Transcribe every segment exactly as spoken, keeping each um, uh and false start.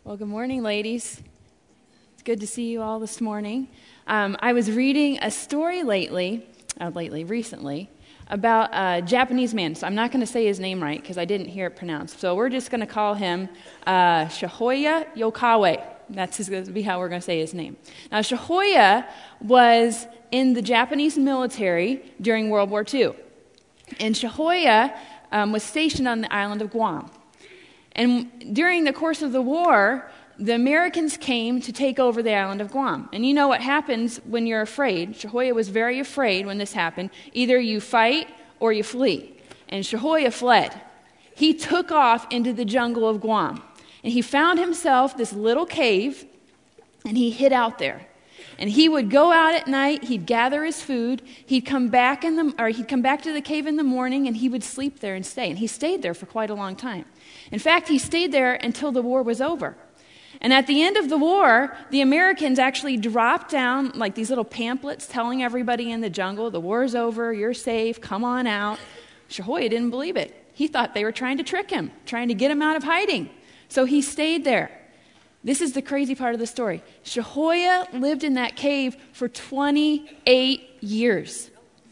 Well, good morning, ladies. It's good to see you all this morning. Um, I was reading a story lately, uh, lately, recently, about a Japanese man. So I'm not going to say his name right because I didn't hear it pronounced. So we're just going to call him uh, Shohoya Yokawe. That's going to be how we're going to say his name. Now, Shohoya was in the Japanese military during World War Two. And Shohoya um, was stationed on the island of Guam. And during the course of the war, the Americans came to take over the island of Guam. And you know what happens when you're afraid. Shohoya was very afraid when this happened. Either you fight or you flee. And Shohoya fled. He took off into the jungle of Guam. And he found himself this little cave, and he hid out there. And he would go out at night, he'd gather his food, he'd come back in the or he'd come back to the cave in the morning, and he would sleep there and stay. And he stayed there for quite a long time. In fact, he stayed there until the war was over. And at the end of the war, the Americans actually dropped down like these little pamphlets telling everybody in the jungle, the war's over, you're safe, come on out. Shohoya didn't believe it. He thought they were trying to trick him, trying to get him out of hiding. So he stayed there. This is the crazy part of the story. Shohoya lived in that cave for twenty-eight years.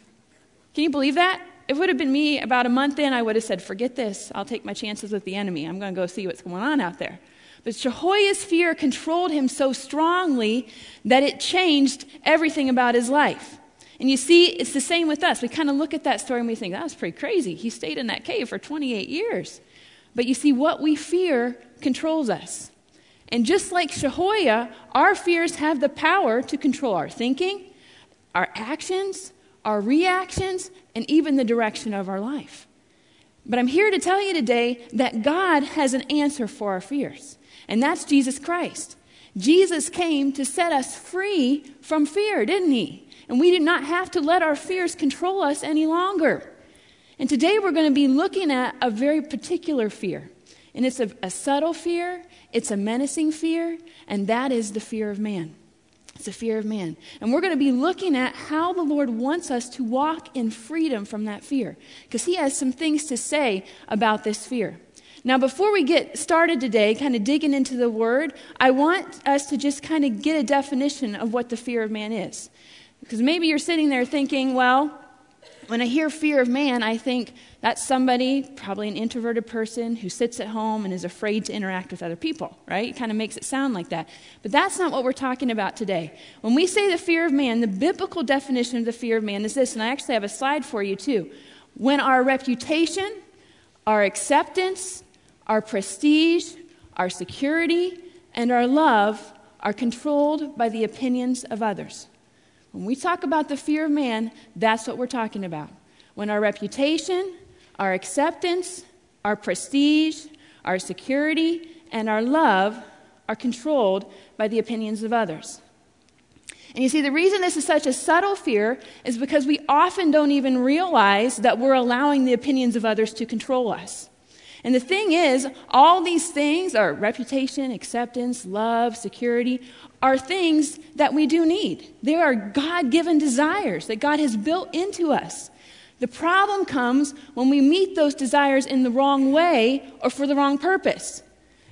Can you believe that? If it would have been me about a month in, I would have said, forget this. I'll take my chances with the enemy. I'm going to go see what's going on out there. But Shohoya's fear controlled him so strongly that it changed everything about his life. And you see, it's the same with us. We kind of look at that story and we think, that was pretty crazy. He stayed in that cave for twenty-eight years. But you see, what we fear controls us. And just like Shohoya, our fears have the power to control our thinking, our actions, our reactions, and even the direction of our life. But I'm here to tell you today that God has an answer for our fears, and that's Jesus Christ. Jesus came to set us free from fear, didn't he? And we do not have to let our fears control us any longer. And today we're going to be looking at a very particular fear. And it's a, a subtle fear, it's a menacing fear, and that is the fear of man. It's the fear of man. And we're going to be looking at how the Lord wants us to walk in freedom from that fear, because he has some things to say about this fear. Now, before we get started today, kind of digging into the word, I want us to just kind of get a definition of what the fear of man is. Because maybe you're sitting there thinking, well, when I hear fear of man, I think that's somebody, probably an introverted person who sits at home and is afraid to interact with other people, right? It kind of makes it sound like that. But that's not what we're talking about today. When we say the fear of man, the biblical definition of the fear of man is this, and I actually have a slide for you too. When our reputation, our acceptance, our prestige, our security, and our love are controlled by the opinions of others. When we talk about the fear of man, that's what we're talking about. When our reputation, our acceptance, our prestige, our security, and our love are controlled by the opinions of others. And you see, the reason this is such a subtle fear is because we often don't even realize that we're allowing the opinions of others to control us. And the thing is, all these things, our reputation, acceptance, love, security, are things that we do need. They are God-given desires that God has built into us. The problem comes when we meet those desires in the wrong way or for the wrong purpose.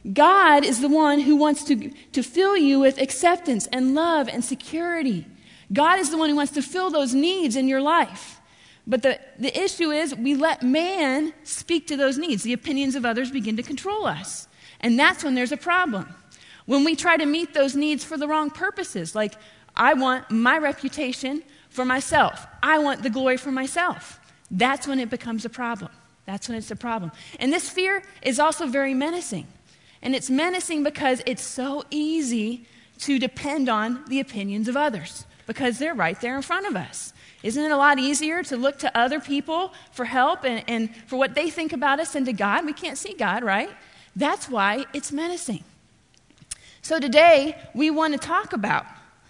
God is the one who wants to, to fill you with acceptance and love and security. God is the one who wants to fill those needs in your life. But the, the issue is we let man speak to those needs. The opinions of others begin to control us. And that's when there's a problem. When we try to meet those needs for the wrong purposes, like I want my reputation for myself. I want the glory for myself. That's when it becomes a problem. That's when it's a problem. And this fear is also very menacing. And it's menacing because it's so easy to depend on the opinions of others because they're right there in front of us. Isn't it a lot easier to look to other people for help and, and for what they think about us than to God? We can't see God, right? That's why it's menacing. So today, we want to talk about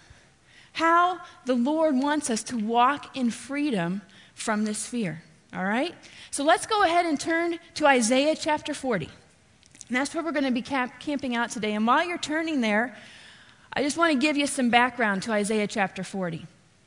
how the Lord wants us to walk in freedom from this fear, all right? So let's go ahead and turn to Isaiah chapter forty. And that's where we're going to be camp- camping out today. And while you're turning there, I just want to give you some background to Isaiah chapter forty.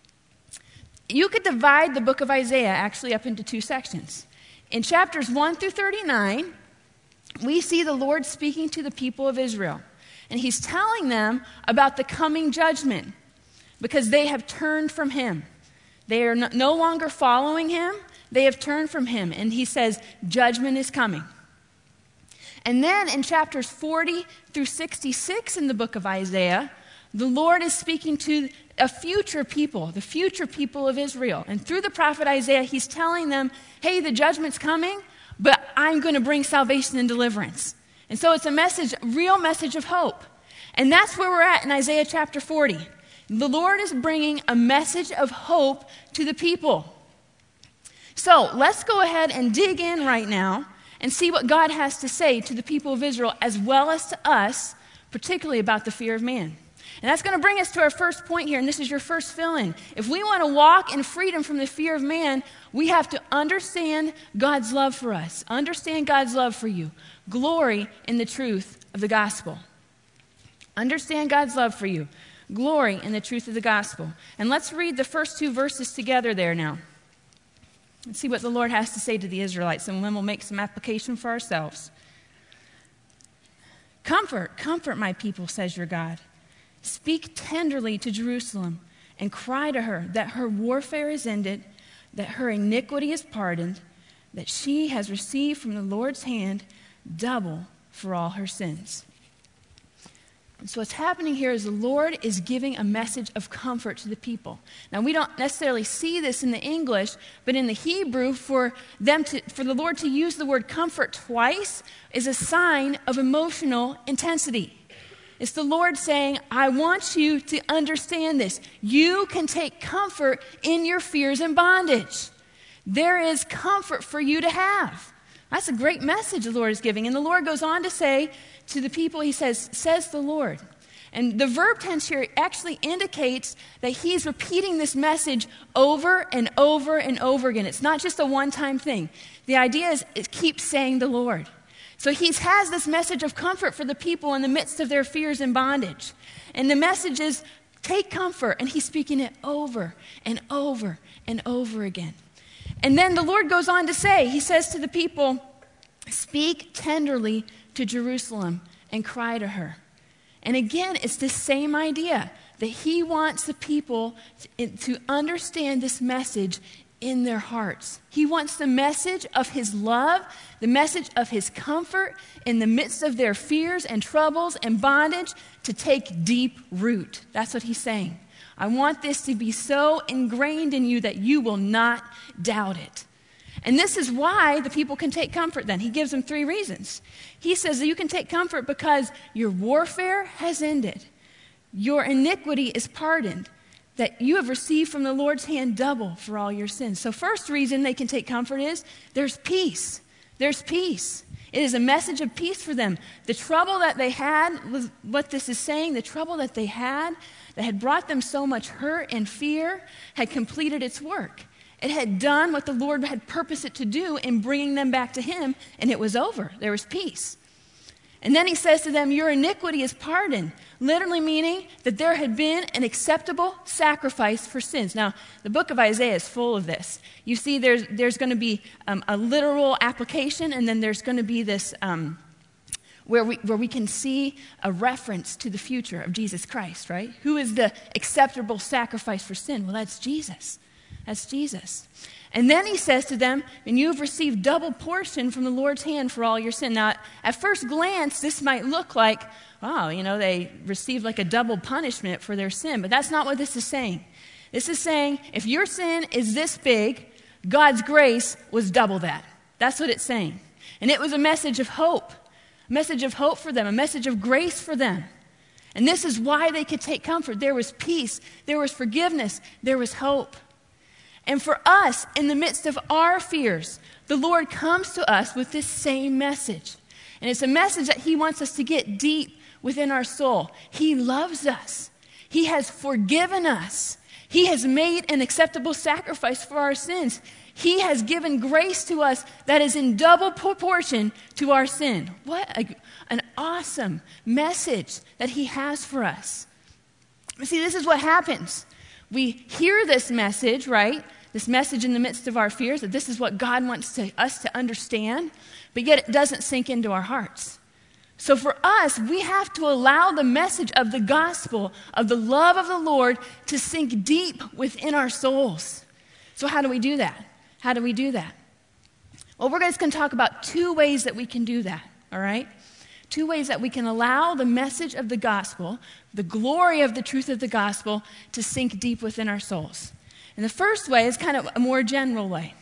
You could divide the book of Isaiah actually up into two sections. In chapters one through thirty-nine, we see the Lord speaking to the people of Israel. And he's telling them about the coming judgment because they have turned from him. They are no longer following him. They have turned from him. And he says, judgment is coming. And then in chapters forty through sixty-six in the book of Isaiah, the Lord is speaking to a future people, the future people of Israel. And through the prophet Isaiah, he's telling them, hey, the judgment's coming, but I'm going to bring salvation and deliverance. And so it's a message, a real message of hope. And that's where we're at in Isaiah chapter forty. The Lord is bringing a message of hope to the people. So let's go ahead and dig in right now and see what God has to say to the people of Israel as well as to us, particularly about the fear of man. And that's going to bring us to our first point here, and this is your first fill-in. If we want to walk in freedom from the fear of man, we have to understand God's love for us, understand God's love for you, glory in the truth of the gospel. Understand God's love for you, glory in the truth of the gospel. And let's read the first two verses together there now. Let's see what the Lord has to say to the Israelites, and then we'll make some application for ourselves. Comfort, comfort my people, says your God. Speak tenderly to Jerusalem and cry to her that her warfare is ended, that her iniquity is pardoned, that she has received from the Lord's hand double for all her sins. And so what's happening here is the Lord is giving a message of comfort to the people. Now, we don't necessarily see this in the English, but in the Hebrew, for them to, for the Lord to use the word comfort twice is a sign of emotional intensity. It's the Lord saying, I want you to understand this. You can take comfort in your fears and bondage. There is comfort for you to have. That's a great message the Lord is giving. And the Lord goes on to say to the people, he says, says the Lord. And the verb tense here actually indicates that he's repeating this message over and over and over again. It's not just a one-time thing. The idea is it keeps saying the Lord. So he has this message of comfort for the people in the midst of their fears and bondage. And the message is, take comfort. And he's speaking it over and over and over again. And then the Lord goes on to say, he says to the people, speak tenderly to Jerusalem and cry to her. And again, it's the same idea that he wants the people to, to understand this message in their hearts. He wants the message of his love, the message of his comfort in the midst of their fears and troubles and bondage to take deep root. That's what he's saying. I want this to be so ingrained in you that you will not doubt it. And this is why the people can take comfort then. He gives them three reasons. He says that you can take comfort because your warfare has ended. Your iniquity is pardoned. That you have received from the Lord's hand double for all your sins. So first reason they can take comfort is there's peace. There's peace. It is a message of peace for them. The trouble that they had, was what this is saying, the trouble that they had that had brought them so much hurt and fear had completed its work. It had done what the Lord had purposed it to do in bringing them back to him, and it was over. There was peace. And then he says to them, your iniquity is pardoned, literally meaning that there had been an acceptable sacrifice for sins. Now, the book of Isaiah is full of this. You see, there's, there's going to be um, a literal application, and then there's going to be this um, where we, where we can see a reference to the future of Jesus Christ, right? Who is the acceptable sacrifice for sin? Well, that's Jesus. That's Jesus. And then he says to them, and you have received double portion from the Lord's hand for all your sin. Now, at first glance, this might look like, wow, you know, they received like a double punishment for their sin. But that's not what this is saying. This is saying, if your sin is this big, God's grace was double that. That's what it's saying. And it was a message of hope. A message of hope for them. A message of grace for them. And this is why they could take comfort. There was peace. There was forgiveness. There was hope. And for us, in the midst of our fears, the Lord comes to us with this same message. And it's a message that he wants us to get deep within our soul. He loves us. He has forgiven us. He has made an acceptable sacrifice for our sins. He has given grace to us that is in double proportion to our sin. What a, an awesome message that he has for us. See, this is what happens. We hear this message, right? This message in the midst of our fears, that this is what God wants to, us to understand, but yet it doesn't sink into our hearts. So for us, we have to allow the message of the gospel, of the love of the Lord, to sink deep within our souls. So how do we do that? How do we do that? Well, we're just going to talk about two ways that we can do that, all right? Two ways that we can allow the message of the gospel, the glory of the truth of the gospel, to sink deep within our souls. And the first way is kind of a more general way.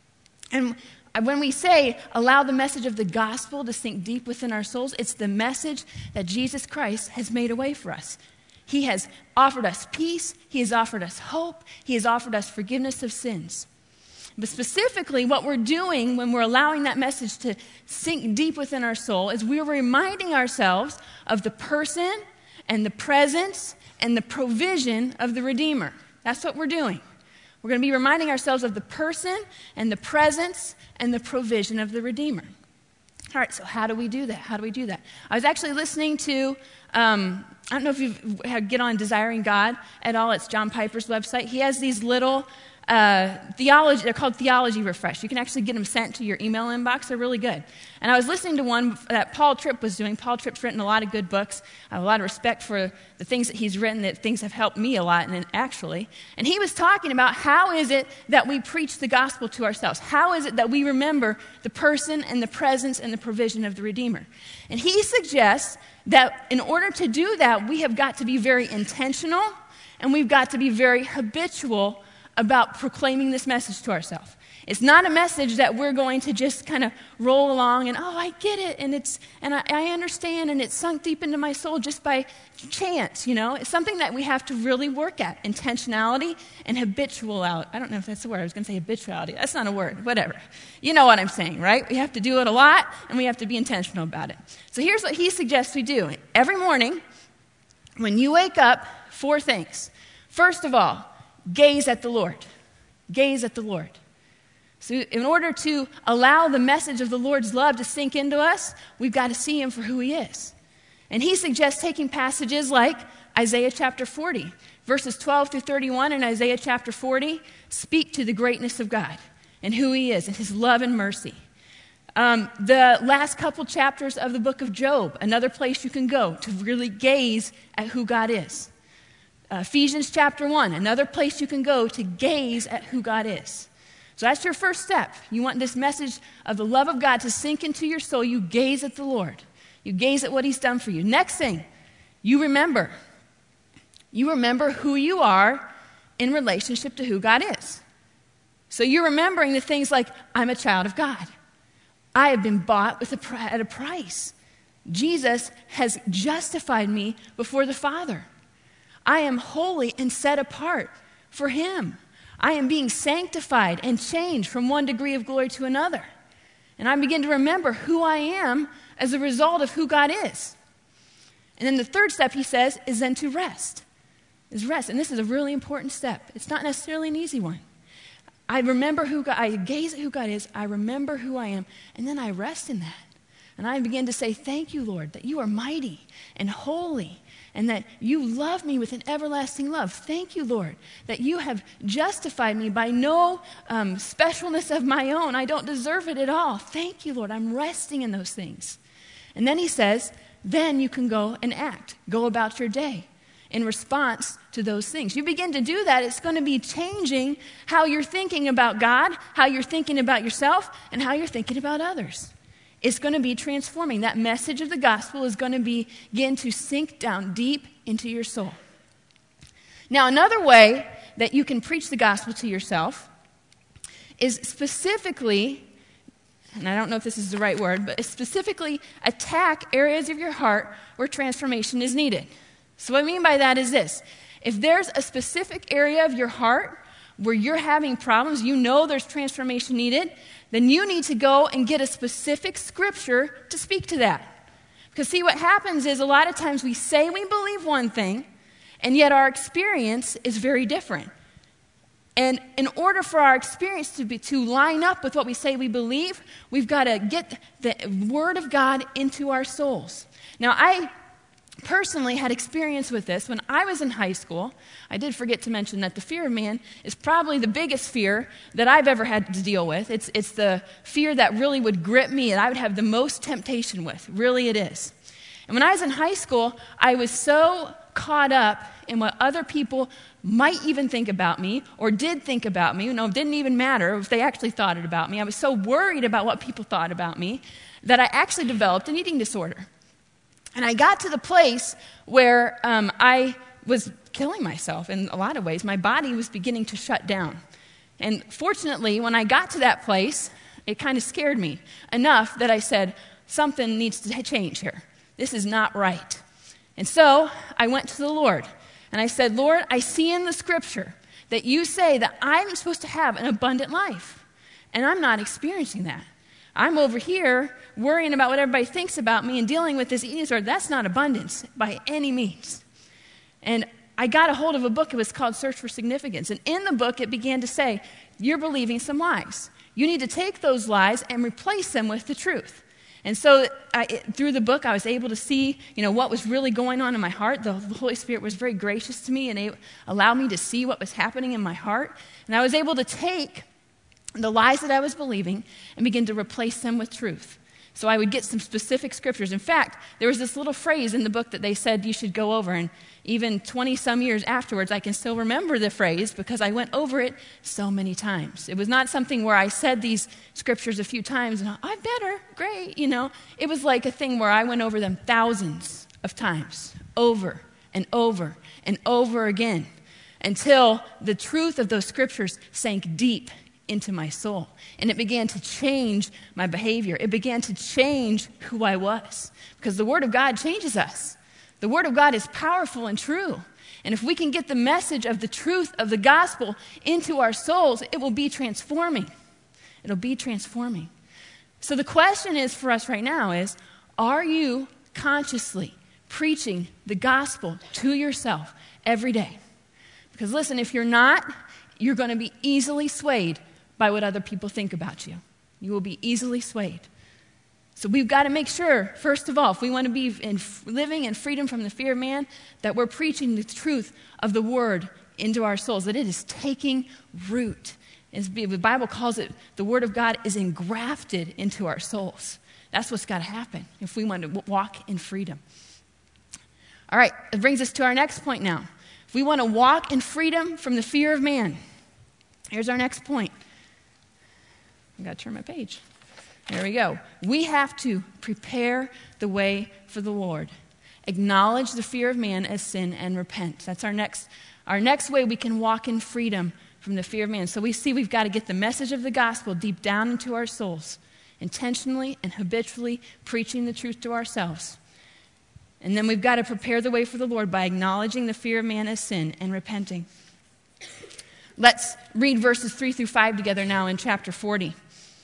And when we say allow the message of the gospel to sink deep within our souls, it's the message that Jesus Christ has made a way for us. He has offered us peace. He has offered us hope. He has offered us forgiveness of sins. But specifically, what we're doing when we're allowing that message to sink deep within our soul is we're reminding ourselves of the person and the presence and the provision of the Redeemer. That's what we're doing. We're going to be reminding ourselves of the person and the presence and the provision of the Redeemer. All right, so how do we do that? How do we do that? I was actually listening to, um, I don't know if you've had, get on Desiring God at all. It's John Piper's website. He has these little uh, theology, they're called Theology Refresh. You can actually get them sent to your email inbox. They're really good. And I was listening to one that Paul Tripp was doing. Paul Tripp's written a lot of good books. I have a lot of respect for the things that he's written, that things have helped me a lot, and actually. And he was talking about how is it that we preach the gospel to ourselves? How is it that we remember the person and the presence and the provision of the Redeemer? And he suggests that in order to do that, we have got to be very intentional, and we've got to be very habitual about proclaiming this message to ourselves. It's not a message that we're going to just kind of roll along and, oh, I get it, and it's and I, I understand, and it's sunk deep into my soul just by chance, you know? It's something that we have to really work at, intentionality and habituality. I don't know if that's the word. I was going to say habituality. That's not a word. Whatever. You know what I'm saying, right? We have to do it a lot, and we have to be intentional about it. So here's what he suggests we do. Every morning, when you wake up, four things. First of all, gaze at the Lord. Gaze at the Lord. So in order to allow the message of the Lord's love to sink into us, we've got to see him for who he is. And he suggests taking passages like Isaiah chapter forty, verses twelve through thirty-one in Isaiah chapter forty, speak to the greatness of God and who he is and his love and mercy. Um, the last couple chapters of the book of Job, another place you can go to really gaze at who God is. Uh, Ephesians chapter one, another place you can go to gaze at who God is. So that's your first step. You want this message of the love of God to sink into your soul. You gaze at the Lord. You gaze at what he's done for you. Next thing, you remember. You remember who you are in relationship to who God is. So you're remembering the things like, I'm a child of God. I have been bought with a, at a price. Jesus has justified me before the Father. I am holy and set apart for him. I am being sanctified and changed from one degree of glory to another. And I begin to remember who I am as a result of who God is. And then the third step, he says, is then to rest. Is rest. And this is a really important step. It's not necessarily an easy one. I remember who God, I gaze at who God is, I remember who I am, and then I rest in that. And I begin to say, thank you, Lord, that you are mighty and holy, and that you love me with an everlasting love. Thank you, Lord, that you have justified me by no um, specialness of my own. I don't deserve it at all. Thank you, Lord. I'm resting in those things. And then he says, then you can go and act. Go about your day in response to those things. You begin to do that, it's going to be changing how you're thinking about God, how you're thinking about yourself, and how you're thinking about others. It's going to be transforming. That message of the gospel is going to be, begin to sink down deep into your soul. Now, another way that you can preach the gospel to yourself is specifically, and I don't know if this is the right word, but specifically attack areas of your heart where transformation is needed. So what I mean by that is this. If there's a specific area of your heart where you're having problems, you know there's transformation needed, then you need to go and get a specific scripture to speak to that. Because see, what happens is a lot of times we say we believe one thing, and yet our experience is very different. And in order for our experience to be to line up with what we say we believe, we've got to get the Word of God into our souls. Now, I personally had experience with this when I was in high school. I did forget to mention that the fear of man is probably the biggest fear that I've ever had to deal with. It's, it's the fear that really would grip me and I would have the most temptation with. Really it is. And when I was in high school, I was so caught up in what other people might even think about me or did think about me. You know, it didn't even matter if they actually thought it about me. I was so worried about what people thought about me that I actually developed an eating disorder. And I got to the place where um, I was killing myself in a lot of ways. My body was beginning to shut down. And fortunately, when I got to that place, it kind of scared me enough that I said, something needs to change here. This is not right. And so I went to the Lord and I said, Lord, I see in the scripture that you say that I'm supposed to have an abundant life. And I'm not experiencing that. I'm over here worrying about what everybody thinks about me and dealing with this eating disorder. That's not abundance by any means. And I got a hold of a book. It was called Search for Significance. And in the book, it began to say, you're believing some lies. You need to take those lies and replace them with the truth. And so I, through the book, I was able to see, you know, what was really going on in my heart. The, the Holy Spirit was very gracious to me and it allowed me to see what was happening in my heart. And I was able to take the lies that I was believing and begin to replace them with truth. So I would get some specific scriptures. In fact, there was this little phrase in the book that they said you should go over. And even twenty-some years afterwards, I can still remember the phrase because I went over it so many times. It was not something where I said these scriptures a few times and I better, great, you know. It was like a thing where I went over them thousands of times, over and over and over again, until the truth of those scriptures sank deep into my soul. And it began to change my behavior. It began to change who I was. Because the Word of God changes us. The Word of God is powerful and true. And if we can get the message of the truth of the gospel into our souls, it will be transforming. It'll be transforming. So the question is for us right now is, are you consciously preaching the gospel to yourself every day? Because listen, if you're not, you're going to be easily swayed by what other people think about you. You will be easily swayed. So we've got to make sure, first of all, if we want to be in, living in freedom from the fear of man, that we're preaching the truth of the word into our souls, that it is taking root. As the Bible calls it, the word of God is engrafted into our souls. That's what's got to happen if we want to walk in freedom. All right, it brings us to our next point now. If we want to walk in freedom from the fear of man, here's our next point. I've got to turn my page. There we go. We have to prepare the way for the Lord. Acknowledge the fear of man as sin and repent. That's our next, our next way we can walk in freedom from the fear of man. So we see we've got to get the message of the gospel deep down into our souls, intentionally and habitually preaching the truth to ourselves. And then we've got to prepare the way for the Lord by acknowledging the fear of man as sin and repenting. Let's read verses three through five together now in chapter forty.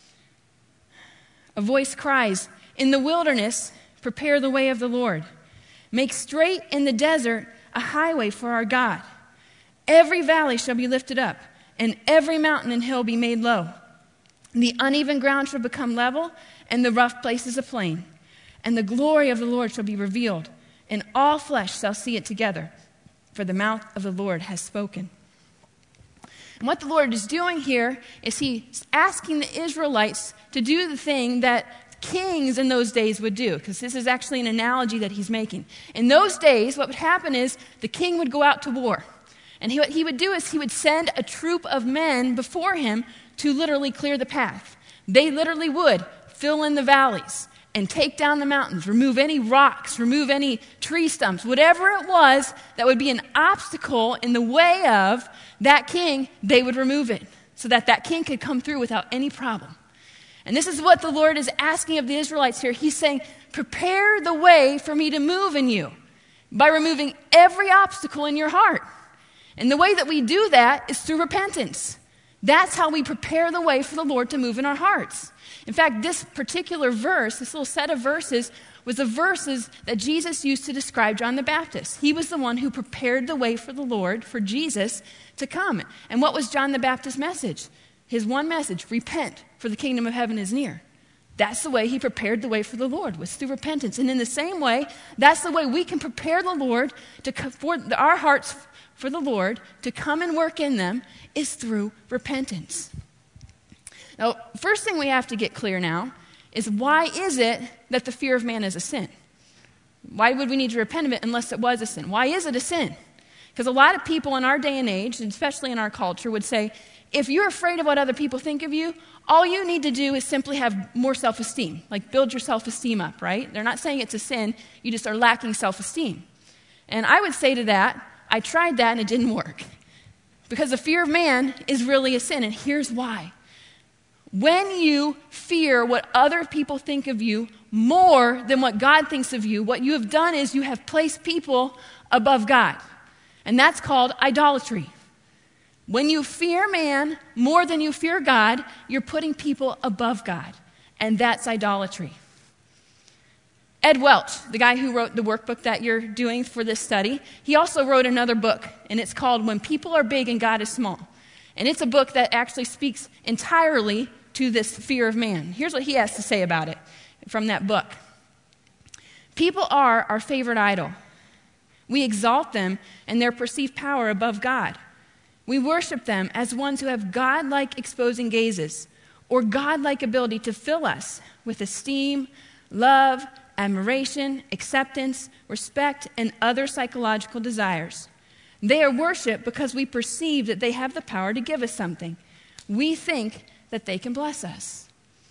A voice cries, "In the wilderness, prepare the way of the Lord. Make straight in the desert a highway for our God. Every valley shall be lifted up, and every mountain and hill be made low. The uneven ground shall become level, and the rough places a plain. And the glory of the Lord shall be revealed, and all flesh shall see it together, for the mouth of the Lord has spoken." And what the Lord is doing here is he's asking the Israelites to do the thing that kings in those days would do, because this is actually an analogy that he's making. In those days, what would happen is the king would go out to war. And he, what he would do is he would send a troop of men before him to literally clear the path. They literally would fill in the valleys and take down the mountains, remove any rocks, remove any tree stumps, whatever it was that would be an obstacle in the way of that king, they would remove it so that that king could come through without any problem. And this is what the Lord is asking of the Israelites here. He's saying, prepare the way for me to move in you by removing every obstacle in your heart. And the way that we do that is through repentance. That's how we prepare the way for the Lord to move in our hearts. In fact, this particular verse, this little set of verses, was the verses that Jesus used to describe John the Baptist. He was the one who prepared the way for the Lord, for Jesus to come. And what was John the Baptist's message? His one message, repent, for the kingdom of heaven is near. That's the way he prepared the way for the Lord, was through repentance. And in the same way, that's the way we can prepare the Lord, to for our hearts for the Lord to come and work in them, is through repentance. Now, first thing we have to get clear now is, why is it that the fear of man is a sin? Why would we need to repent of it unless it was a sin? Why is it a sin? Because a lot of people in our day and age, and especially in our culture, would say, if you're afraid of what other people think of you, all you need to do is simply have more self-esteem, like build your self-esteem up, right? They're not saying it's a sin, you just are lacking self-esteem. And I would say to that, I tried that and it didn't work. Because the fear of man is really a sin, and here's why. When you fear what other people think of you more than what God thinks of you, what you have done is you have placed people above God. And that's called idolatry. When you fear man more than you fear God, you're putting people above God. And that's idolatry. Ed Welch, the guy who wrote the workbook that you're doing for this study, he also wrote another book, and it's called When People Are Big and God is Small. And it's a book that actually speaks entirely to this fear of man. Here's what he has to say about it from that book. People are our favorite idol. We exalt them and their perceived power above God. We worship them as ones who have God-like exposing gazes or God-like ability to fill us with esteem, love, admiration, acceptance, respect, and other psychological desires. They are worshipped because we perceive that they have the power to give us something. We think that they can bless us.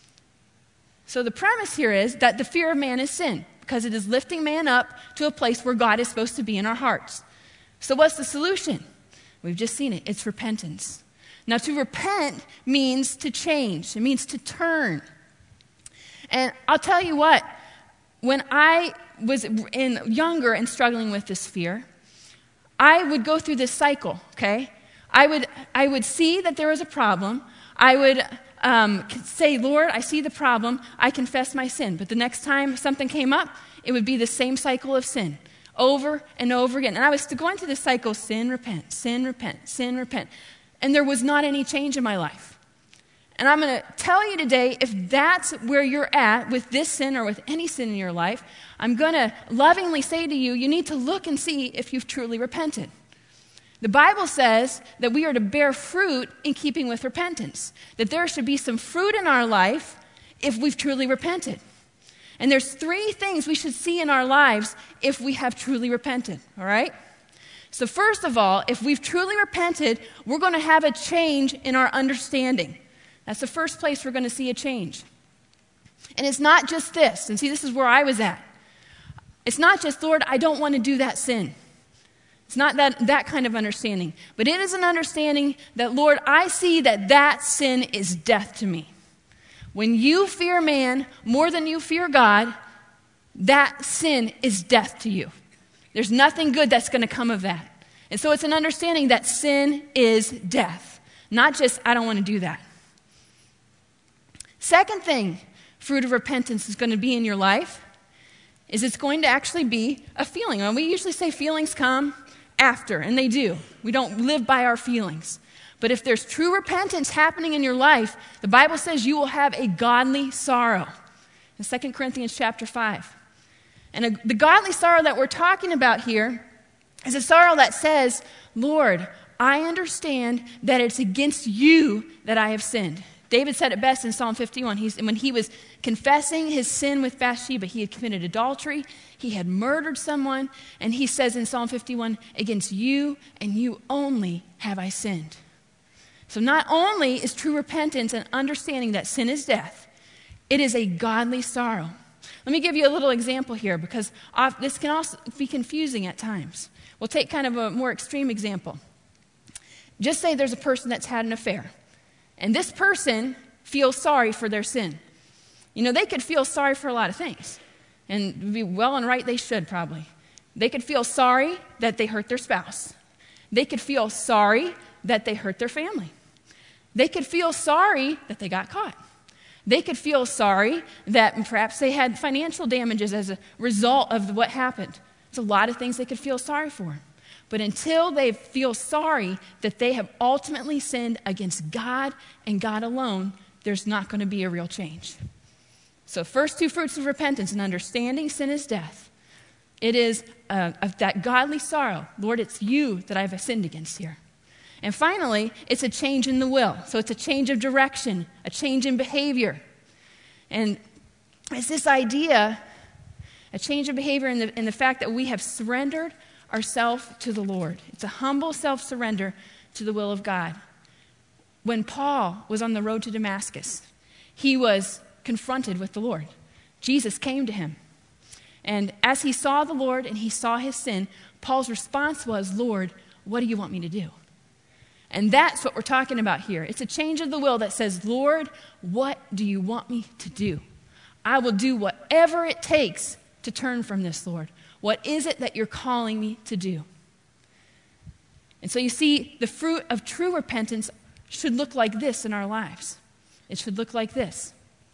So the premise here is that the fear of man is sin because it is lifting man up to a place where God is supposed to be in our hearts. So what's the solution? We've just seen it. It's repentance. Now, to repent means to change. It means to turn. And I'll tell you what, when I was in, younger and struggling with this fear, I would go through this cycle, okay? I would, I would see that there was a problem. I would um, say, Lord, I see the problem. I confess my sin. But the next time something came up, it would be the same cycle of sin over and over again. And I was going through this cycle, sin, repent, sin, repent, sin, repent. And there was not any change in my life. And I'm going to tell you today, if that's where you're at with this sin or with any sin in your life, I'm going to lovingly say to you, you need to look and see if you've truly repented. The Bible says that we are to bear fruit in keeping with repentance, that there should be some fruit in our life if we've truly repented. And there's three things we should see in our lives if we have truly repented, all right? So first of all, if we've truly repented, we're going to have a change in our understanding. That's the first place we're going to see a change. And it's not just this. And see, this is where I was at. It's not just, Lord, I don't want to do that sin. It's not that, that kind of understanding. But it is an understanding that, Lord, I see that that sin is death to me. When you fear man more than you fear God, that sin is death to you. There's nothing good that's going to come of that. And so it's an understanding that sin is death. Not just, I don't want to do that. Second thing fruit of repentance is going to be in your life is it's going to actually be a feeling. And we usually say feelings come after, and they do. We don't live by our feelings. But if there's true repentance happening in your life, the Bible says you will have a godly sorrow. In Second Corinthians chapter five. And a, the godly sorrow that we're talking about here is a sorrow that says, Lord, I understand that it's against you that I have sinned. David said it best in Psalm fifty-one. He's, when he was confessing his sin with Bathsheba, he had committed adultery, he had murdered someone, and he says in Psalm fifty-one, against you and you only have I sinned. So not only is true repentance and understanding that sin is death, it is a godly sorrow. Let me give you a little example here because this can also be confusing at times. We'll take kind of a more extreme example. Just say there's a person that's had an affair. And this person feels sorry for their sin. You know, they could feel sorry for a lot of things. And be well and right they should probably. They could feel sorry that they hurt their spouse. They could feel sorry that they hurt their family. They could feel sorry that they got caught. They could feel sorry that perhaps they had financial damages as a result of what happened. There's a lot of things they could feel sorry for. But until they feel sorry that they have ultimately sinned against God and God alone, there's not going to be a real change. So first two fruits of repentance and understanding sin is death. It is uh, of that godly sorrow. Lord, it's you that I've sinned against here. And finally, it's a change in the will. So it's a change of direction, a change in behavior. And it's this idea A change of behavior in the, in the fact that we have surrendered ourselves to the Lord. It's a humble self-surrender to the will of God. When Paul was on the road to Damascus, he was confronted with the Lord. Jesus came to him. And as he saw the Lord and he saw his sin, Paul's response was, Lord, what do you want me to do? And that's what we're talking about here. It's a change of the will that says, Lord, what do you want me to do? I will do whatever it takes to turn from this, Lord. What is it that you're calling me to do? And so you see, the fruit of true repentance should look like this in our lives. It should look like this.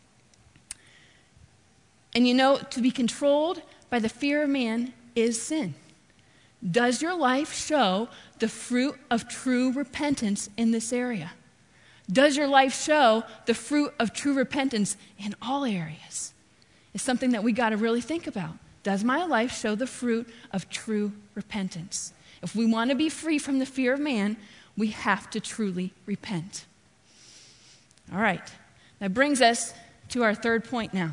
And you know, to be controlled by the fear of man is sin. Does your life show the fruit of true repentance in this area? Does your life show the fruit of true repentance in all areas? It's something that we got to really think about. Does my life show the fruit of true repentance? If we want to be free from the fear of man, we have to truly repent. All right. That brings us to our third point now.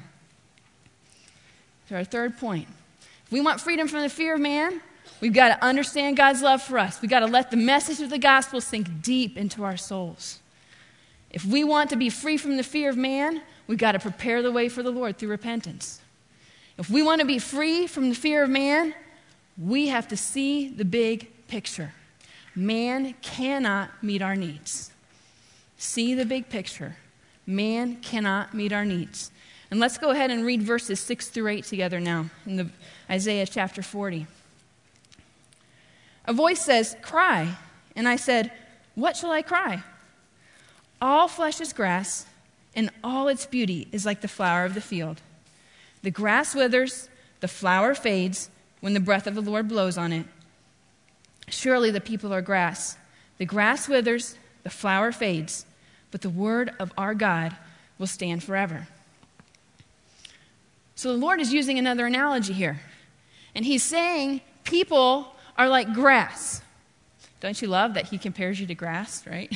To our third point. If we want freedom from the fear of man, we've got to understand God's love for us. We've got to let the message of the gospel sink deep into our souls. If we want to be free from the fear of man, we've got to prepare the way for the Lord through repentance. If we want to be free from the fear of man, we have to see the big picture. Man cannot meet our needs. See the big picture. Man cannot meet our needs. And let's go ahead and read verses six through eight together now in the Isaiah chapter forty. A voice says, "Cry." And I said, "What shall I cry?" All flesh is grass, and all its beauty is like the flower of the field. The grass withers, the flower fades when the breath of the Lord blows on it. Surely the people are grass. The grass withers, the flower fades, but the word of our God will stand forever. So the Lord is using another analogy here. And he's saying people are like grass. Don't you love that he compares you to grass, right?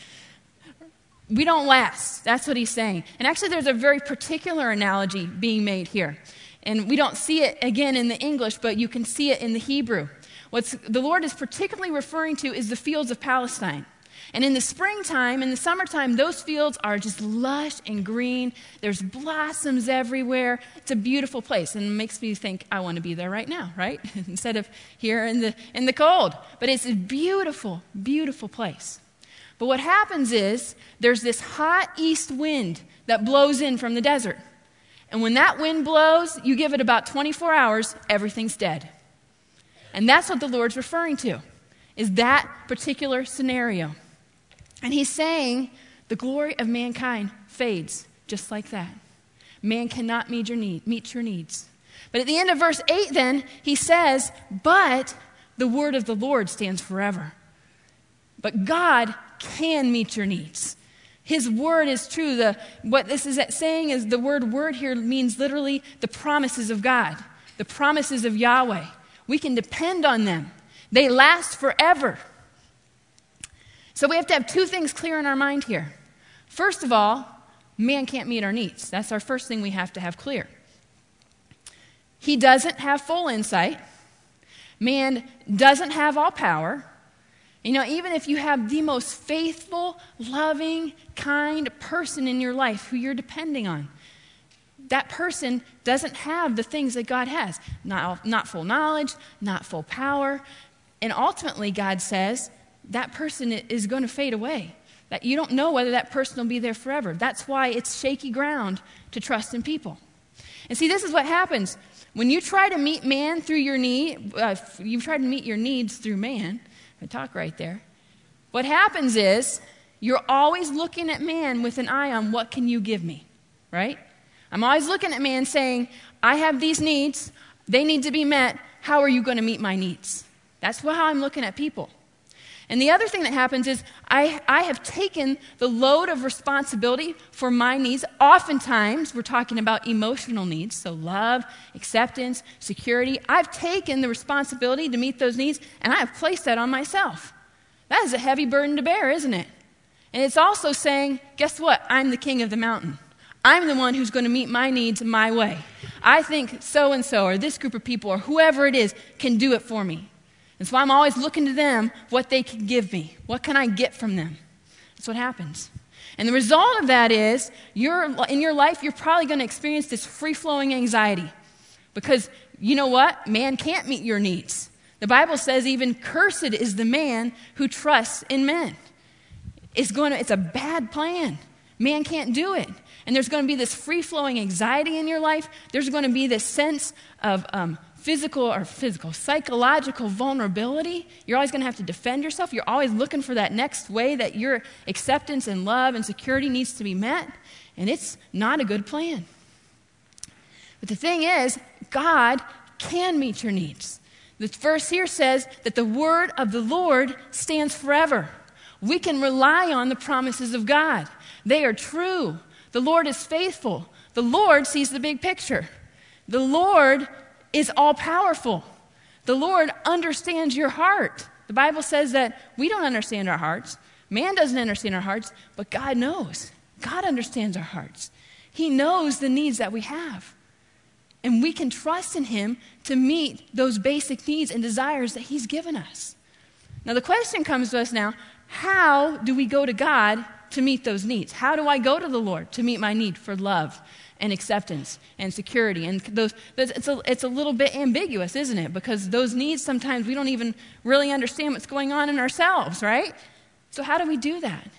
We don't last. That's what he's saying. And actually, there's a very particular analogy being made here. And we don't see it again in the English, but you can see it in the Hebrew. What the Lord is particularly referring to is the fields of Palestine. And in the springtime, in the summertime, those fields are just lush and green. There's blossoms everywhere. It's a beautiful place. And it makes me think, I want to be there right now, right? Instead of here in the, in the cold. But it's a beautiful, beautiful place. But what happens is there's this hot east wind that blows in from the desert. And when that wind blows, you give it about twenty-four hours, everything's dead. And that's what the Lord's referring to, is that particular scenario. And he's saying the glory of mankind fades just like that. Man cannot meet your need, meet your needs. But at the end of verse eight then, he says, but the word of the Lord stands forever. But God can meet your needs. His word is true. The, what this is saying is the word word here means literally the promises of God, the promises of Yahweh. We can depend on them. They last forever. So we have to have two things clear in our mind here. First of all, man can't meet our needs. That's our first thing we have to have clear. He doesn't have full insight. Man doesn't have all power. You know, even if you have the most faithful, loving, kind person in your life who you're depending on, that person doesn't have the things that God has. Not, not full knowledge, not full power. And ultimately, God says, that person is going to fade away. That you don't know whether that person will be there forever. That's why it's shaky ground to trust in people. And see, this is what happens. When you try to meet man through your need, uh, you try to meet your needs through man, I talk right there. What happens is you're always looking at man with an eye on what can you give me, right? I'm always looking at man saying, I have these needs. They need to be met. How are you going to meet my needs? That's how I'm looking at people. And the other thing that happens is I, I have taken the load of responsibility for my needs. Oftentimes, we're talking about emotional needs, so love, acceptance, security. I've taken the responsibility to meet those needs, and I have placed that on myself. That is a heavy burden to bear, isn't it? And it's also saying, guess what? I'm the king of the mountain. I'm the one who's going to meet my needs my way. I think so-and-so or this group of people or whoever it is can do it for me. And so I'm always looking to them what they can give me. What can I get from them? That's what happens. And the result of that is, you're, in your life, you're probably going to experience this free-flowing anxiety. Because you know what? Man can't meet your needs. The Bible says even cursed is the man who trusts in men. It's, going to, it's a bad plan. Man can't do it. And there's going to be this free-flowing anxiety in your life. There's going to be this sense of um, physical or physical, psychological vulnerability. You're always going to have to defend yourself. You're always looking for that next way that your acceptance and love and security needs to be met. And it's not a good plan. But the thing is, God can meet your needs. The verse here says that the word of the Lord stands forever. We can rely on the promises of God. They are true. The Lord is faithful. The Lord sees the big picture. The Lord is all-powerful. The Lord understands your heart. The Bible says that we don't understand our hearts. Man doesn't understand our hearts, but God knows. God understands our hearts. He knows the needs that we have. And we can trust in him to meet those basic needs and desires that he's given us. Now the question comes to us now, how do we go to God to meet those needs? How do I go to the Lord to meet my need for love and acceptance and security? And those, those it's, a, it's a little bit ambiguous, isn't it? Because those needs, sometimes we don't even really understand what's going on in ourselves, right? So how do we do that?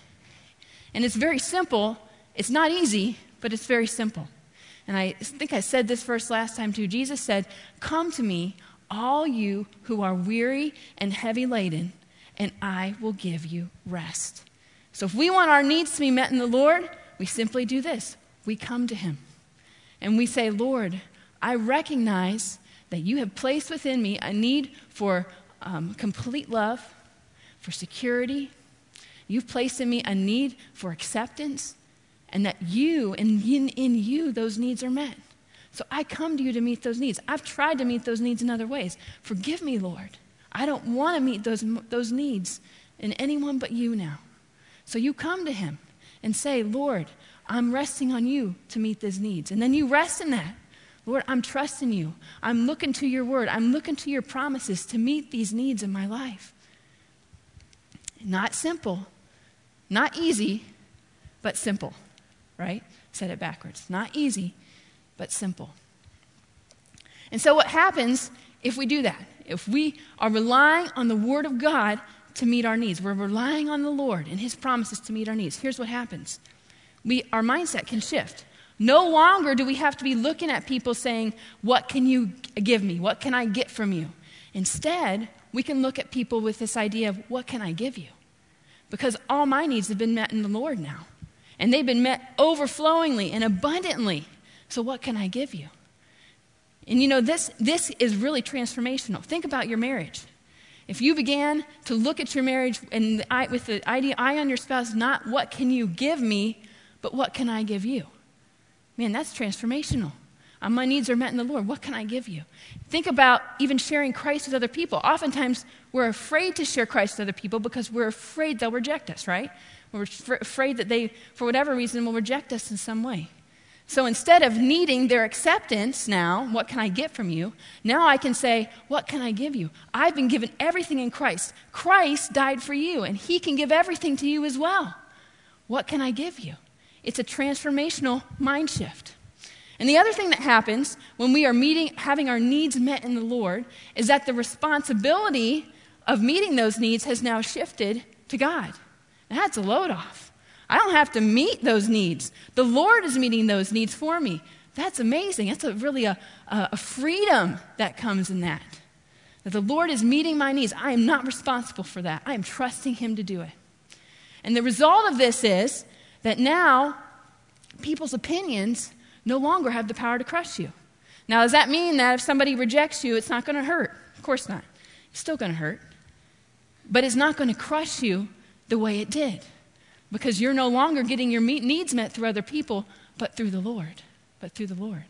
And it's very simple. It's not easy, but it's very simple. And I think I said this verse last time too. Jesus said, "Come to me, all you who are weary and heavy laden, and I will give you rest." So if we want our needs to be met in the Lord, we simply do this. We come to him. And we say, "Lord, I recognize that you have placed within me a need for um, complete love, for security. You've placed in me a need for acceptance, and that you, and in, in you, those needs are met. So I come to you to meet those needs. I've tried to meet those needs in other ways. Forgive me, Lord. I don't want to meet those, those needs in anyone but you now." So you come to him and say, "Lord, I'm resting on you to meet these needs." And then you rest in that. "Lord, I'm trusting you. I'm looking to your word. I'm looking to your promises to meet these needs in my life." Not simple, not easy, but simple. Right? Said it backwards. Not easy, but simple. And so what happens if we do that? If we are relying on the word of God to meet our needs, we're relying on the Lord and his promises to meet our needs. Here's what happens. We, our mindset can shift. No longer do we have to be looking at people saying, "What can you give me? What can I get from you?" Instead, we can look at people with this idea of, "What can I give you?" Because all my needs have been met in the Lord now. And they've been met overflowingly and abundantly. So what can I give you? And you know, this, this is really transformational. Think about your marriage. If you began to look at your marriage and the, eye, with the idea, eye on your spouse, not what can you give me, but what can I give you? Man, that's transformational. Uh, my needs are met in the Lord. What can I give you? Think about even sharing Christ with other people. Oftentimes, we're afraid to share Christ with other people because we're afraid they'll reject us, right? We're afraid that they, for whatever reason, will reject us in some way. So instead of needing their acceptance now, "What can I get from you?" now I can say, "What can I give you? I've been given everything in Christ. Christ died for you, and he can give everything to you as well. What can I give you?" It's a transformational mind shift. And the other thing that happens when we are meeting, having our needs met in the Lord, is that the responsibility of meeting those needs has now shifted to God. That's a load off. I don't have to meet those needs. The Lord is meeting those needs for me. That's amazing. That's a really a, a freedom that comes in that. That the Lord is meeting my needs. I am not responsible for that. I am trusting him to do it. And the result of this is that now people's opinions no longer have the power to crush you. Now, does that mean that if somebody rejects you, it's not going to hurt? Of course not. It's still going to hurt. But it's not going to crush you the way it did, because you're no longer getting your needs met through other people, but through the Lord, but through the Lord.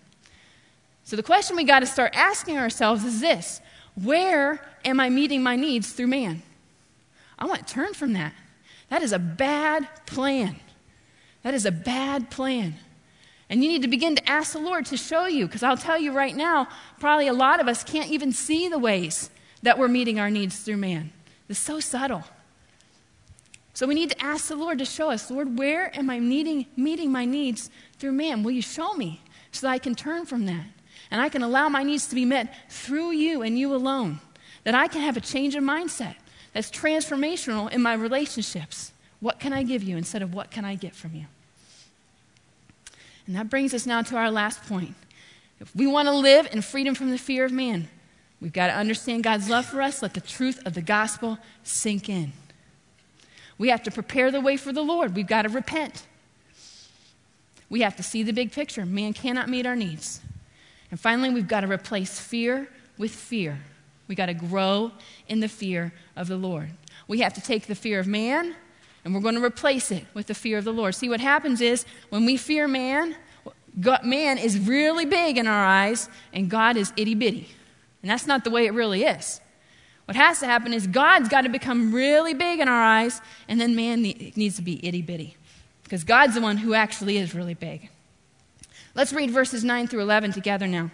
So the question we got to start asking ourselves is this: where am I meeting my needs through man? I want to turn from that. That is a bad plan. That is a bad plan. And you need to begin to ask the Lord to show you, because I'll tell you right now, probably a lot of us can't even see the ways that we're meeting our needs through man. It's so subtle. So we need to ask the Lord to show us, Lord, where am I needing, meeting my needs through man? Will you show me so that I can turn from that? And I can allow my needs to be met through you and you alone. That I can have a change of mindset that's transformational in my relationships. What can I give you instead of what can I get from you? And that brings us now to our last point. If we want to live in freedom from the fear of man, we've got to understand God's love for us. Let the truth of the gospel sink in. We have to prepare the way for the Lord. We've got to repent. We have to see the big picture. Man cannot meet our needs. And finally, we've got to replace fear with fear. We've got to grow in the fear of the Lord. We have to take the fear of man, and we're going to replace it with the fear of the Lord. See, what happens is when we fear man, God, man is really big in our eyes, and God is itty-bitty. And that's not the way it really is. What has to happen is God's got to become really big in our eyes, and then man needs to be itty-bitty. Because God's the one who actually is really big. Let's read verses nine through eleven together now.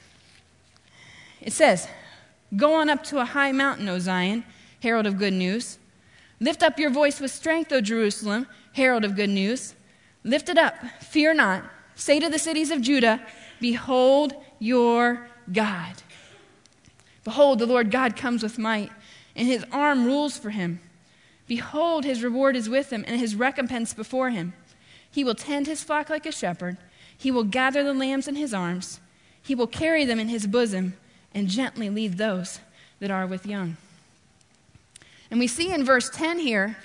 It says, "Go on up to a high mountain, O Zion, herald of good news. Lift up your voice with strength, O Jerusalem, herald of good news. Lift it up, fear not. Say to the cities of Judah, behold your God. Behold, the Lord God comes with might, and his arm rules for him. Behold, his reward is with him, and his recompense before him. He will tend his flock like a shepherd. He will gather the lambs in his arms. He will carry them in his bosom, and gently lead those that are with young." And we see in verse ten here,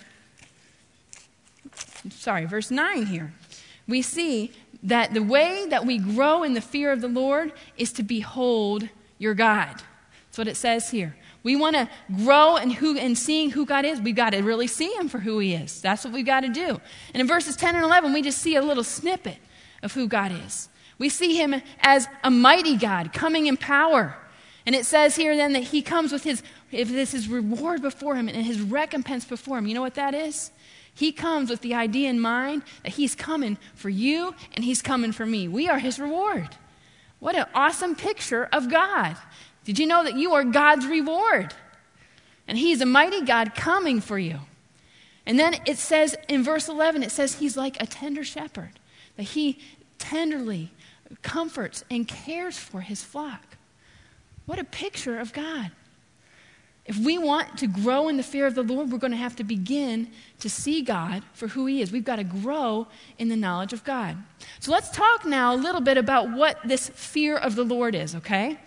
sorry, verse nine here, we see that the way that we grow in the fear of the Lord is to behold your God. That's what it says here. We want to grow in who in seeing who God is. We've got to really see him for who he is. That's what we've got to do. And in verses ten and eleven, we just see a little snippet of who God is. We see him as a mighty God coming in power. And it says here then that he comes with his, if this is reward before him and his recompense before him. You know what that is? He comes with the idea in mind that he's coming for you and he's coming for me. We are his reward. What an awesome picture of God. Did you know that you are God's reward? And he's a mighty God coming for you. And then it says in verse eleven, it says he's like a tender shepherd. That he tenderly comforts and cares for his flock. What a picture of God. If we want to grow in the fear of the Lord, we're going to have to begin to see God for who he is. We've got to grow in the knowledge of God. So let's talk now a little bit about what this fear of the Lord is, okay?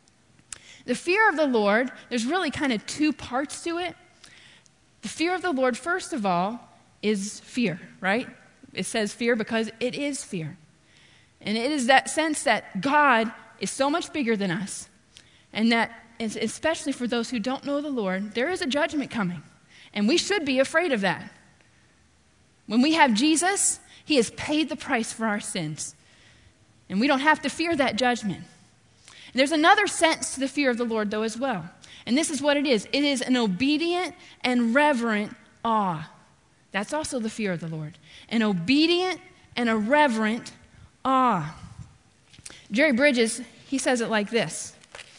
The fear of the Lord, there's really kind of two parts to it. The fear of the Lord, first of all, is fear, right? It says fear because it is fear. And it is that sense that God is so much bigger than us, and that, especially for those who don't know the Lord, there is a judgment coming. And we should be afraid of that. When we have Jesus, he has paid the price for our sins. And we don't have to fear that judgment. There's another sense to the fear of the Lord, though, as well. And this is what it is. It is an obedient and reverent awe. That's also the fear of the Lord. An obedient and a reverent awe. Jerry Bridges, he says it like this.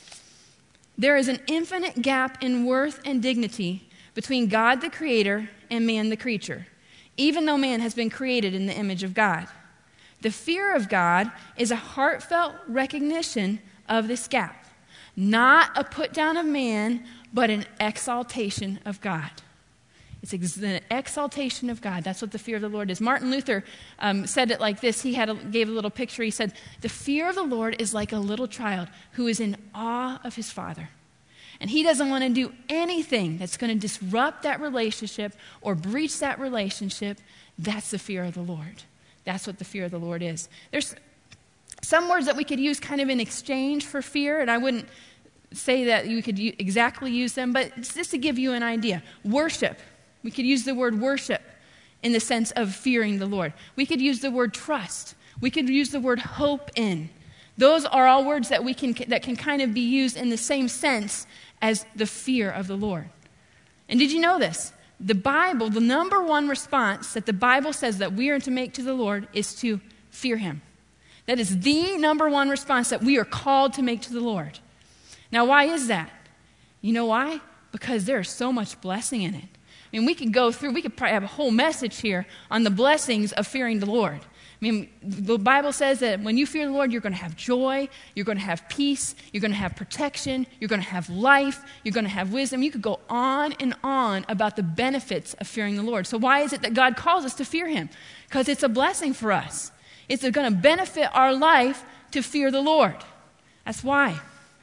There is an infinite gap in worth and dignity between God the Creator and man the creature, even though man has been created in the image of God. The fear of God is a heartfelt recognition of this gap, not a put down of man, but an exaltation of God. It's an exaltation of God. That's what the fear of the Lord is. Martin Luther um, said it like this. He had a, gave a little picture. He said, the fear of the Lord is like a little child who is in awe of his father. And he doesn't want to do anything that's going to disrupt that relationship or breach that relationship. That's the fear of the Lord. That's what the fear of the Lord is. There's some words that we could use kind of in exchange for fear, and I wouldn't say that you could u- exactly use them, but it's just to give you an idea. Worship. We could use the word worship in the sense of fearing the Lord. We could use the word trust. We could use the word hope in. Those are all words that we can that can kind of be used in the same sense as the fear of the Lord. And did you know this? The Bible, the number one response that the Bible says that we are to make to the Lord is to fear him. That is the number one response that we are called to make to the Lord. Now, why is that? You know why? Because there's so much blessing in it. I mean, we could go through, we could probably have a whole message here on the blessings of fearing the Lord. I mean, the Bible says that when you fear the Lord, you're going to have joy, you're going to have peace, you're going to have protection, you're going to have life, you're going to have wisdom. You could go on and on about the benefits of fearing the Lord. So why is it that God calls us to fear him? Because it's a blessing for us. It's going to benefit our life to fear the Lord. That's why.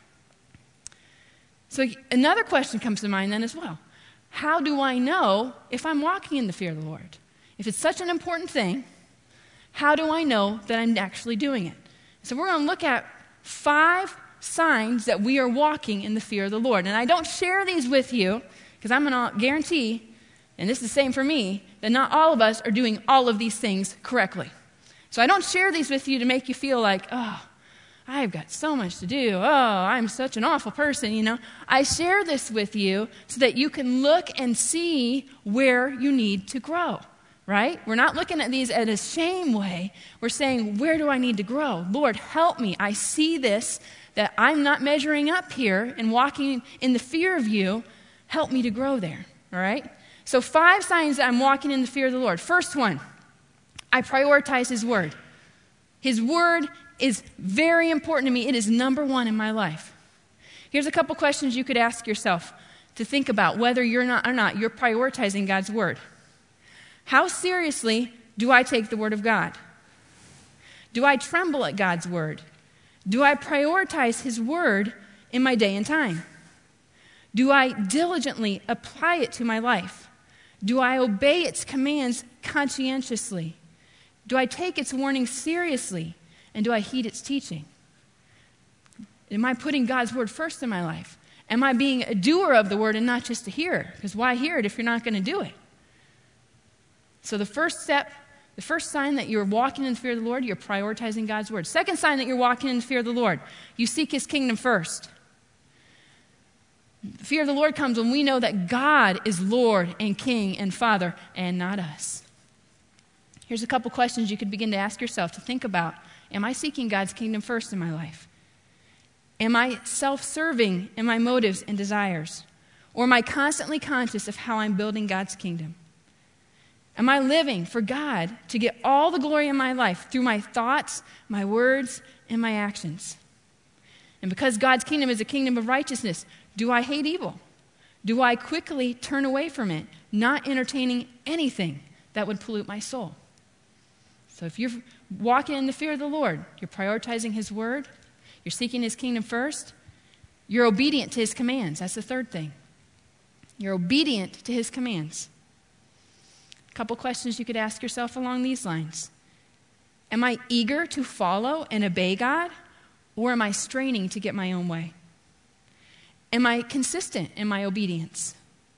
So another question comes to mind then as well. How do I know if I'm walking in the fear of the Lord? If it's such an important thing, how do I know that I'm actually doing it? So we're going to look at five signs that we are walking in the fear of the Lord. And I don't share these with you because I'm going to guarantee, and this is the same for me, that not all of us are doing all of these things correctly. So I don't share these with you to make you feel like, oh, I've got so much to do. Oh, I'm such an awful person, you know. I share this with you so that you can look and see where you need to grow, right? We're not looking at these in a shame way. We're saying, where do I need to grow? Lord, help me. I see this, that I'm not measuring up here and walking in the fear of you. Help me to grow there, all right? So five signs that I'm walking in the fear of the Lord. First one, I prioritize his word. His word is very important to me. It is number one in my life. Here's a couple questions you could ask yourself to think about whether you're not or not you're prioritizing God's word. How seriously do I take the word of God? Do I tremble at God's word? Do I prioritize his word in my day and time? Do I diligently apply it to my life? Do I obey its commands conscientiously? Do I take its warnings seriously? And do I heed its teaching? Am I putting God's word first in my life? Am I being a doer of the word and not just a hearer? Because why hear it if you're not going to do it? So the first step, the first sign that you're walking in the fear of the Lord, you're prioritizing God's word. Second sign that you're walking in the fear of the Lord, you seek his kingdom first. The fear of the Lord comes when we know that God is Lord and King and Father and not us. Here's a couple questions you could begin to ask yourself to think about. Am I seeking God's kingdom first in my life? Am I self-serving in my motives and desires? Or am I constantly conscious of how I'm building God's kingdom? Am I living for God to get all the glory in my life through my thoughts, my words, and my actions? And because God's kingdom is a kingdom of righteousness, do I hate evil? Do I quickly turn away from it, not entertaining anything that would pollute my soul? So if you're walking in the fear of the Lord, you're prioritizing his word, you're seeking his kingdom first, you're obedient to his commands. That's the third thing. You're obedient to his commands. A couple questions you could ask yourself along these lines. Am I eager to follow and obey God, or am I straining to get my own way? Am I consistent in my obedience?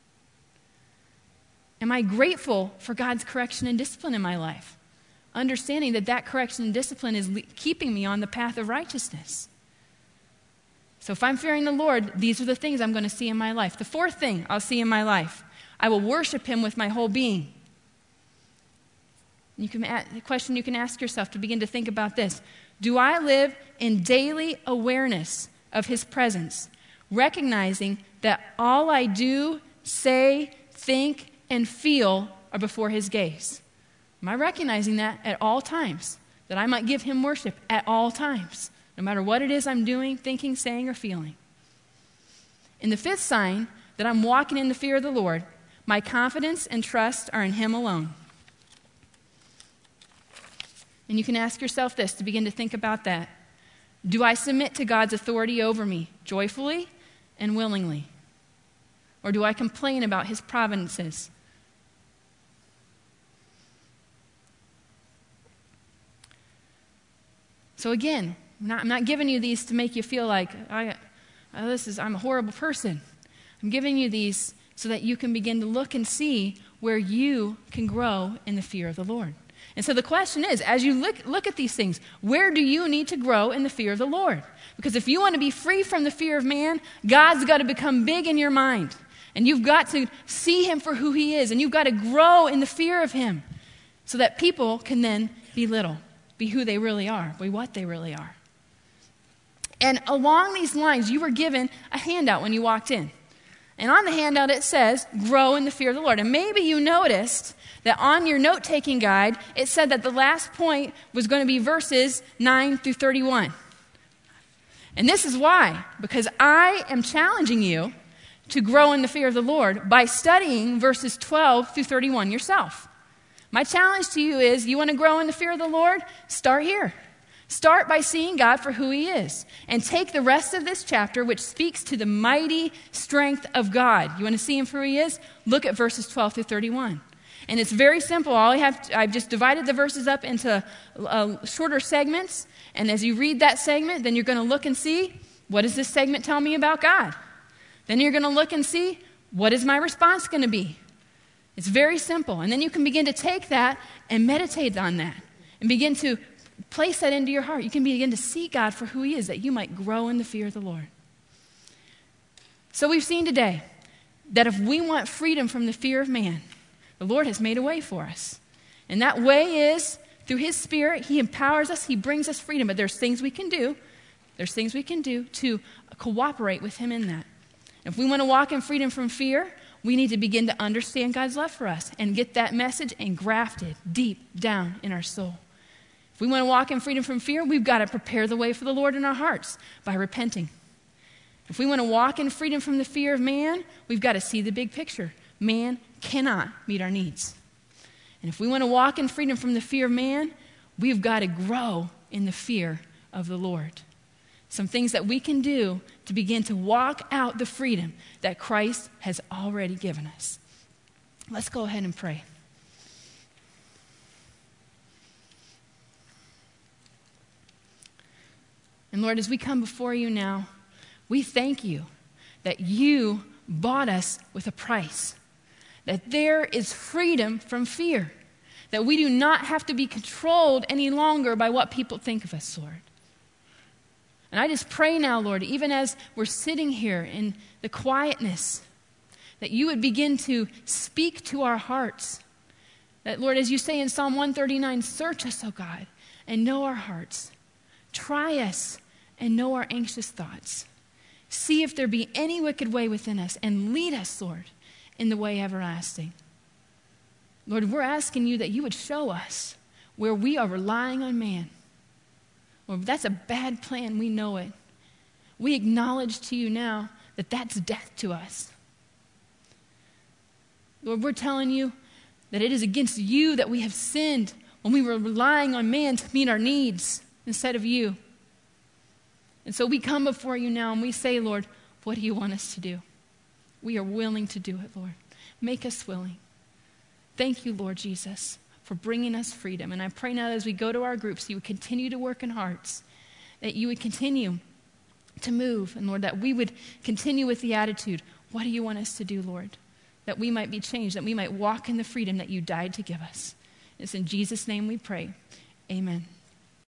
Am I grateful for God's correction and discipline in my life? Understanding that that correction and discipline is le- keeping me on the path of righteousness. So if I'm fearing the Lord, these are the things I'm going to see in my life. The fourth thing I'll see in my life, I will worship him with my whole being. You can add, the question you can ask yourself to begin to think about this. Do I live in daily awareness of his presence, recognizing that all I do, say, think, and feel are before his gaze? Am I recognizing that at all times? That I might give him worship at all times, no matter what it is I'm doing, thinking, saying, or feeling. And the fifth sign that I'm walking in the fear of the Lord, my confidence and trust are in him alone. And you can ask yourself this to begin to think about that. Do I submit to God's authority over me joyfully and willingly? Or do I complain about his providences? So again, I'm not, I'm not giving you these to make you feel like, I, oh, this is, I'm a horrible person. I'm giving you these so that you can begin to look and see where you can grow in the fear of the Lord. And so the question is, as you look, look at these things, where do you need to grow in the fear of the Lord? Because if you want to be free from the fear of man, God's got to become big in your mind. And you've got to see him for who he is. And you've got to grow in the fear of him so that people can then be little. be who they really are, be what they really are. And along these lines, you were given a handout when you walked in. And on the handout it says, grow in the fear of the Lord. And maybe you noticed that on your note-taking guide, it said that the last point was going to be verses nine through thirty-one. And this is why, because I am challenging you to grow in the fear of the Lord by studying verses twelve through thirty-one yourself. My challenge to you is, you want to grow in the fear of the Lord? Start here. Start by seeing God for who he is. And take the rest of this chapter, which speaks to the mighty strength of God. You want to see him for who he is? Look at verses twelve through thirty-one. And it's very simple. All I have to, I've just divided the verses up into uh, shorter segments. And as you read that segment, then you're going to look and see, what does this segment tell me about God? Then you're going to look and see, what is my response going to be? It's very simple. And then you can begin to take that and meditate on that and begin to place that into your heart. You can begin to see God for who he is, that you might grow in the fear of the Lord. So we've seen today that if we want freedom from the fear of man, the Lord has made a way for us. And that way is through his Spirit. He empowers us. He brings us freedom. But there's things we can do. There's things we can do to cooperate with him in that. If we want to walk in freedom from fear, we need to begin to understand God's love for us and get that message and graft it deep down in our soul. If we want to walk in freedom from fear, we've got to prepare the way for the Lord in our hearts by repenting. If we want to walk in freedom from the fear of man, we've got to see the big picture. Man cannot meet our needs. And if we want to walk in freedom from the fear of man, we've got to grow in the fear of the Lord. Some things that we can do to begin to walk out the freedom that Christ has already given us. Let's go ahead and pray. And Lord, as we come before you now, we thank you that you bought us with a price, that there is freedom from fear, that we do not have to be controlled any longer by what people think of us, Lord. And I just pray now, Lord, even as we're sitting here in the quietness, that you would begin to speak to our hearts. That, Lord, as you say in Psalm one thirty-nine, search us, O God, and know our hearts. Try us and know our anxious thoughts. See if there be any wicked way within us, and lead us, Lord, in the way everlasting. Lord, we're asking you that you would show us where we are relying on man. Lord, that's a bad plan. We know it. We acknowledge to you now that that's death to us. Lord, we're telling you that it is against you that we have sinned when we were relying on man to meet our needs instead of you. And so we come before you now and we say, Lord, what do you want us to do? We are willing to do it, Lord. Make us willing. Thank you, Lord Jesus, for bringing us freedom. And I pray now that as we go to our groups, you would continue to work in hearts, that you would continue to move, and Lord, that we would continue with the attitude, what do you want us to do, Lord? That we might be changed, that we might walk in the freedom that you died to give us. It's in Jesus' name we pray. Amen.